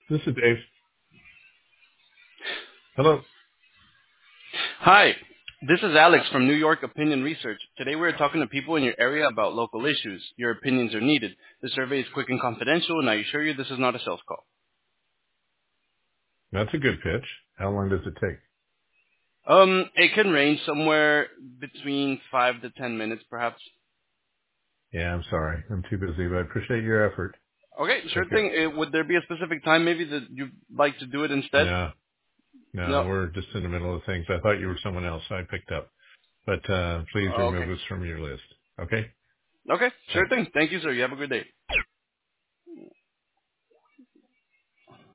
This is Dave. Hello. Hi, this is Alex from New York Opinion Research. Today we're talking to people in your area about local issues. Your opinions are needed. The survey is quick and confidential, and I assure you this is not a sales call. That's a good pitch. How long does it take? It can range somewhere between 5 to 10 minutes, perhaps. Yeah, I'm sorry. I'm too busy, but I appreciate your effort. Okay, sure Take care. thing. Would there be a specific time maybe that you'd like to do it instead? No, no, No. we're just in the middle of things. I thought you were someone else I picked up, but, please Okay. remove us from your list. Okay? Okay, sure Thanks. thing. Thank you, sir. You have a good day.